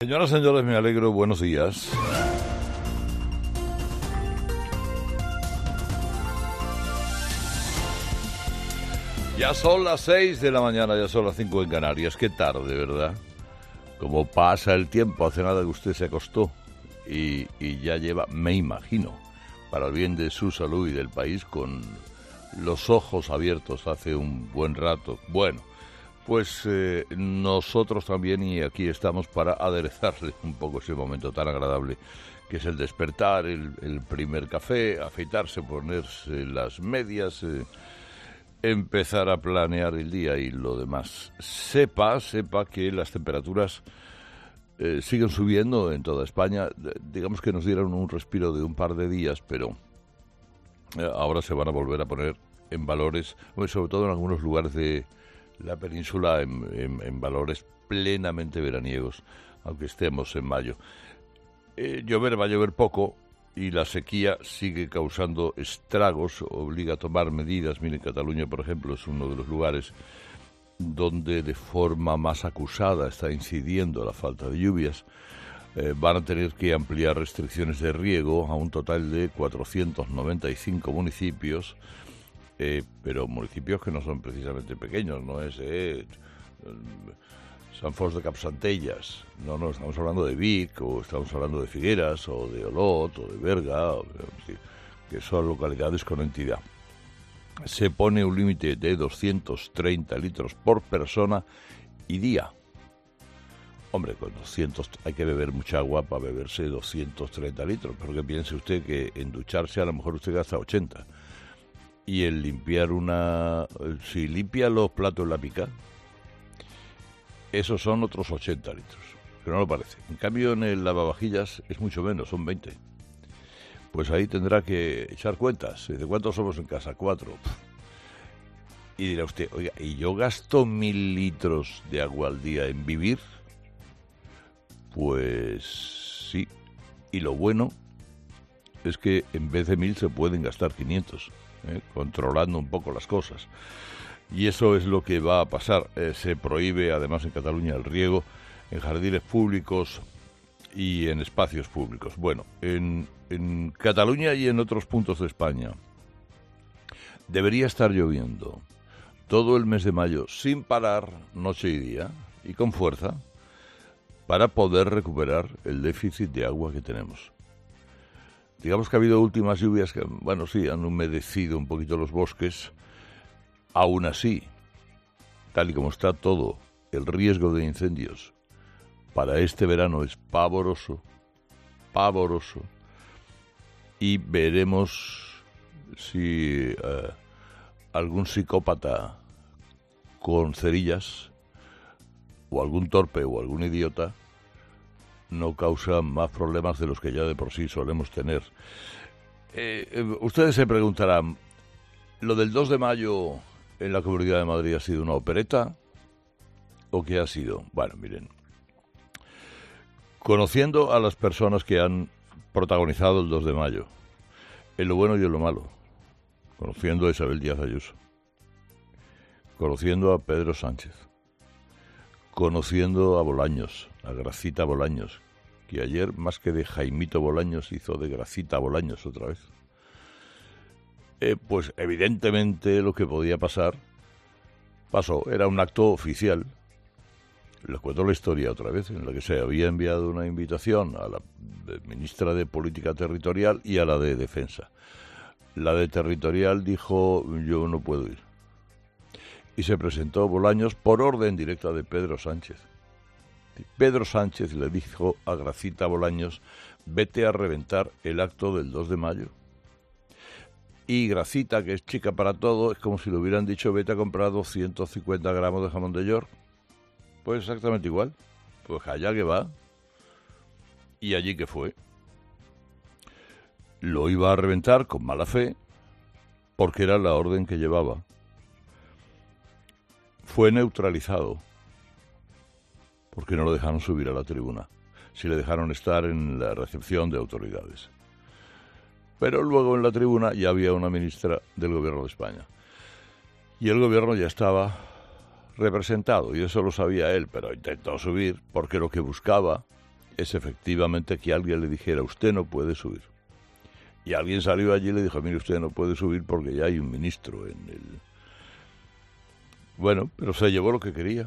Señoras y señores, me alegro, buenos días. Ya son las 6 de la mañana, ya son las 5 en Canarias. Qué tarde, ¿verdad? Como pasa el tiempo, hace nada que usted se acostó y ya lleva, me imagino, para el bien de su salud y del país, con los ojos abiertos hace un buen rato. Bueno, pues nosotros también, y aquí estamos para aderezarle un poco ese momento tan agradable que es el despertar, el primer café, afeitarse, ponerse las medias, empezar a planear el día y lo demás. Sepa que las temperaturas siguen subiendo en toda España. Digamos que nos dieron un respiro de un par de días, pero ahora se van a volver a poner en valores, sobre todo en algunos lugares de la península, en valores plenamente veraniegos, aunque estemos en mayo. Va a llover poco y la sequía sigue causando estragos, obliga a tomar medidas. Miren, Cataluña, por ejemplo, es uno de los lugares donde de forma más acusada está incidiendo la falta de lluvias. Van a tener que ampliar restricciones de riego a un total de 495 municipios, pero municipios que no son precisamente pequeños, no es Sant Fost de Campsentelles, no, estamos hablando de Vic, o estamos hablando de Figueras, o de Olot, o de Berga, que son localidades con entidad. Se pone un límite de 230 litros por persona y día. Hombre, con 200 hay que beber mucha agua para beberse 230 litros, pero que piense usted que en ducharse a lo mejor usted gasta 80. Y el limpiar si limpia los platos en la pica, esos son otros 80 litros, que no lo parece. En cambio, en el lavavajillas es mucho menos, son 20. Pues ahí tendrá que echar cuentas. ¿De cuántos somos en casa? 4. Y dirá usted, oiga, ¿y yo gasto 1000 litros de agua al día en vivir? Pues sí. Y lo bueno es que en vez de 1000 se pueden gastar 500, controlando un poco las cosas. Y eso es lo que va a pasar. Se prohíbe, además, en Cataluña el riego en jardines públicos y en espacios públicos. Bueno, en Cataluña y en otros puntos de España debería estar lloviendo todo el mes de mayo sin parar, noche y día, y con fuerza, para poder recuperar el déficit de agua que tenemos. Digamos que ha habido últimas lluvias que, bueno, sí, han humedecido un poquito los bosques. Aún así, tal y como está todo, el riesgo de incendios para este verano es pavoroso, y veremos si algún psicópata con cerillas, o algún torpe o algún idiota, no causa más problemas de los que ya de por sí solemos tener. Ustedes se preguntarán, ¿lo del 2 de mayo en la Comunidad de Madrid ha sido una opereta o qué ha sido? Bueno, miren, conociendo a las personas que han protagonizado el 2 de mayo, en lo bueno y en lo malo, conociendo a Isabel Díaz Ayuso, conociendo a Pedro Sánchez, conociendo a Bolaños, a Gracita Bolaños, que ayer más que de Jaimito Bolaños hizo de Gracita Bolaños otra vez. Pues evidentemente lo que podía pasar, pasó. Era un acto oficial. Les cuento la historia otra vez, en la que se había enviado una invitación a la ministra de Política Territorial y a la de Defensa. La de Territorial dijo, yo no puedo ir. Y se presentó Bolaños por orden directa de Pedro Sánchez. Pedro Sánchez le dijo a Gracita Bolaños, vete a reventar el acto del 2 de mayo. Y Gracita, que es chica para todo, es como si le hubieran dicho, vete a comprar 250 gramos de jamón de York. Pues exactamente igual. Pues allá que va. Y allí que fue. Lo iba a reventar con mala fe, porque era la orden que llevaba. Fue neutralizado, porque no lo dejaron subir a la tribuna. Sí le dejaron estar en la recepción de autoridades. Pero luego en la tribuna ya había una ministra del Gobierno de España. Y el Gobierno ya estaba representado, y eso lo sabía él, pero intentó subir porque lo que buscaba es efectivamente que alguien le dijera, usted no puede subir. Y alguien salió allí y le dijo, mire, usted no puede subir porque ya hay un ministro en el... Bueno, pero se llevó lo que quería.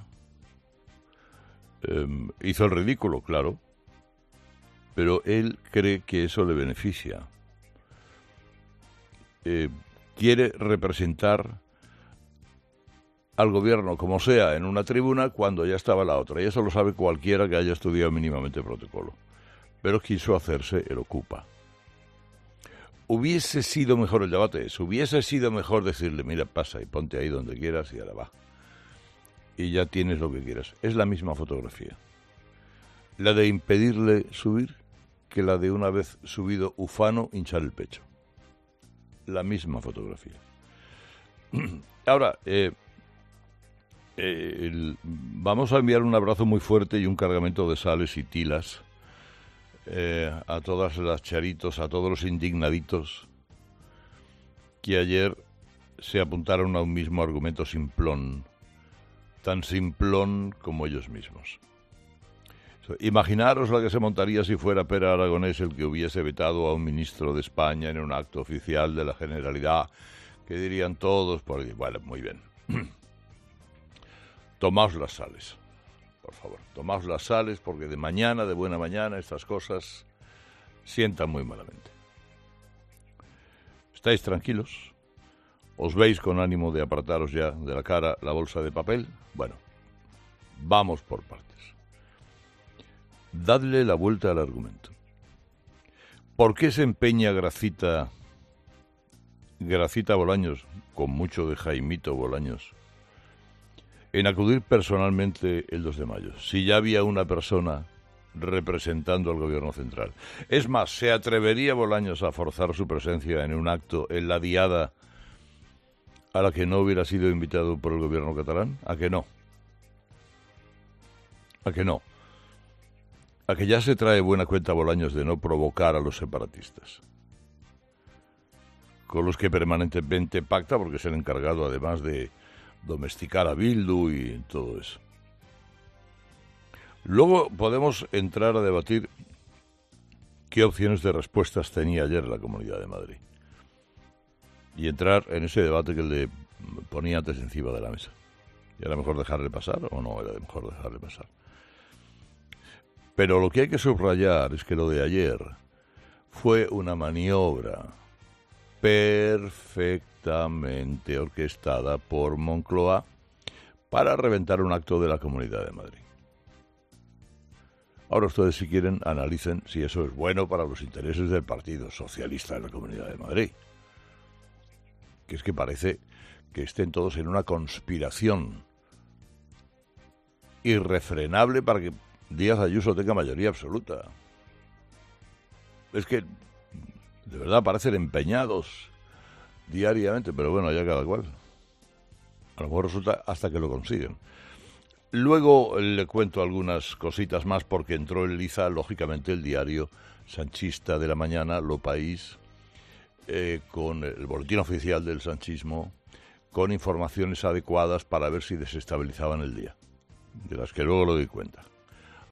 Hizo el ridículo, claro, pero él cree que eso le beneficia. Quiere representar al gobierno, como sea, en una tribuna cuando ya estaba la otra. Y eso lo sabe cualquiera que haya estudiado mínimamente protocolo. Pero quiso hacerse el ocupa. Hubiese sido mejor el debate, hubiese sido mejor decirle, mira, pasa y ponte ahí donde quieras y ahora va. Y ya tienes lo que quieras. Es la misma fotografía. La de impedirle subir que la de una vez subido ufano hinchar el pecho. La misma fotografía. Ahora, vamos a enviar un abrazo muy fuerte y un cargamento de sales y tilas a todas las charitos, a todos los indignaditos que ayer se apuntaron a un mismo argumento simplón, tan simplón como ellos mismos. Imaginaros la que se montaría si fuera Pere Aragonés el que hubiese vetado a un ministro de España en un acto oficial de la Generalidad, que dirían todos, bueno, muy bien. Tomaos las sales, por favor, tomaos las sales porque de mañana, de buena mañana, estas cosas sientan muy malamente. ¿Estáis tranquilos? ¿Os veis con ánimo de apartaros ya de la cara la bolsa de papel? Bueno, vamos por partes. Dadle la vuelta al argumento. ¿Por qué se empeña Gracita Bolaños, con mucho de Jaimito Bolaños, en acudir personalmente el 2 de mayo, si ya había una persona representando al gobierno central? Es más, ¿se atrevería Bolaños a forzar su presencia en un acto en la diada a la que no hubiera sido invitado por el gobierno catalán? ¿A que no? ¿A que no? ¿A que ya se trae buena cuenta Bolaños de no provocar a los separatistas, con los que permanentemente pacta porque es el encargado además de domesticar a Bildu y todo eso? Luego podemos entrar a debatir qué opciones de respuestas tenía ayer la Comunidad de Madrid y entrar en ese debate que le ponía antes encima de la mesa. ¿Y era mejor dejarle pasar o no era mejor dejarle pasar? Pero lo que hay que subrayar es que lo de ayer fue una maniobra perfectamente orquestada por Moncloa para reventar un acto de la Comunidad de Madrid. Ahora ustedes, si quieren, analicen si eso es bueno para los intereses del Partido Socialista de la Comunidad de Madrid. Que es que parece que estén todos en una conspiración irrefrenable para que Díaz Ayuso tenga mayoría absoluta. Es que, de verdad, parecen empeñados diariamente, pero bueno, ya cada cual. A lo mejor resulta hasta que lo consiguen. Luego le cuento algunas cositas más porque entró en liza, lógicamente, el diario sanchista de la mañana, Lo País, con el boletín oficial del sanchismo, con informaciones adecuadas para ver si desestabilizaban el día, de las que luego le doy cuenta.